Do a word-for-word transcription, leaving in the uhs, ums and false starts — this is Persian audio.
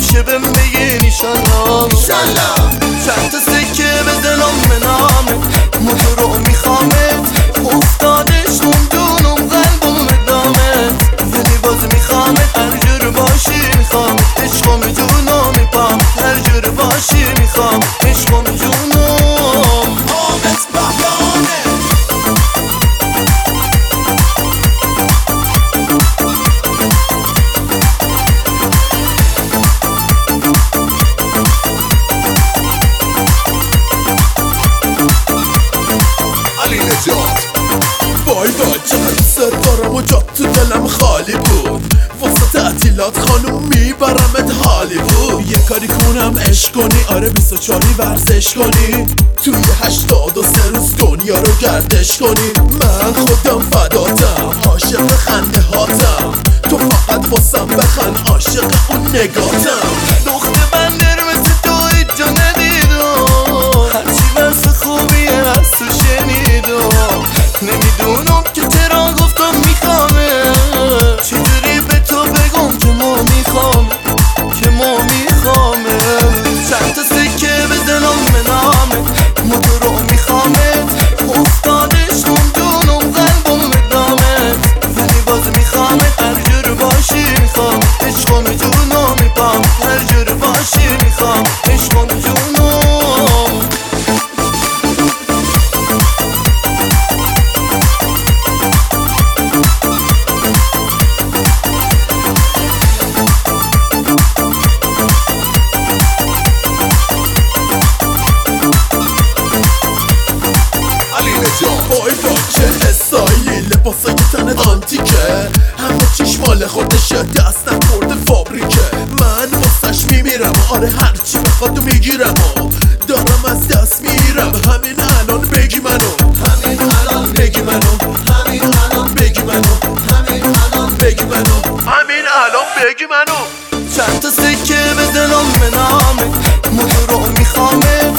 که بهم بگین ایشالله چند تا سکه بزنم به نامه موتورو میخوامت افتادش موندونم قلبم ادامت ولی باز میخوامت هر جور باشی میخوام عشقم جونو میپام هر جور باشی میخوام عشقم جونو آمت بهیانه وای وای چقدر دوست دارم و جات تو دلم خالی بود واسه تعطیلات خانوم میبرمت هالیوود یه کاری کنم عشق کنی آره بیست و چاری ورزش کنی توی هشتاد و سه روز دنیا رو گردش کنی من خودم فداتم عاشق خنده هاتم تو فقط واسم بخن عاشق اون نگاتم دخت بندر مثل تو ایجا ندیدم هرچی بس خوبیه از تو شنیدم نمیدونم که چرا گفتم میخوامه چجوری به تو بگم که ما میخوامه که ما میخوامه چند تا سکه بزنم به نامه موتورو میخوامت افتادش موندونم قلبم ادامت ولی باز میخوامت هر جور باشی میخوام عشقم جونو میپام هر جور باشی میخوام عشقم جونو وای وای چه استایلی لباسای تنت آنتیکه همه چیش مال خودشه دست نخورده فابریکه من واسش میمیرم آره هرچی بخواد و میگیرم دارم از دست میرم همین الان بگی منو همین الان بگی منو همین الان بگی منو همین الان بگی منو همین الان بگی منو چند تا سکه بزنم به نامه موتورو میخوامت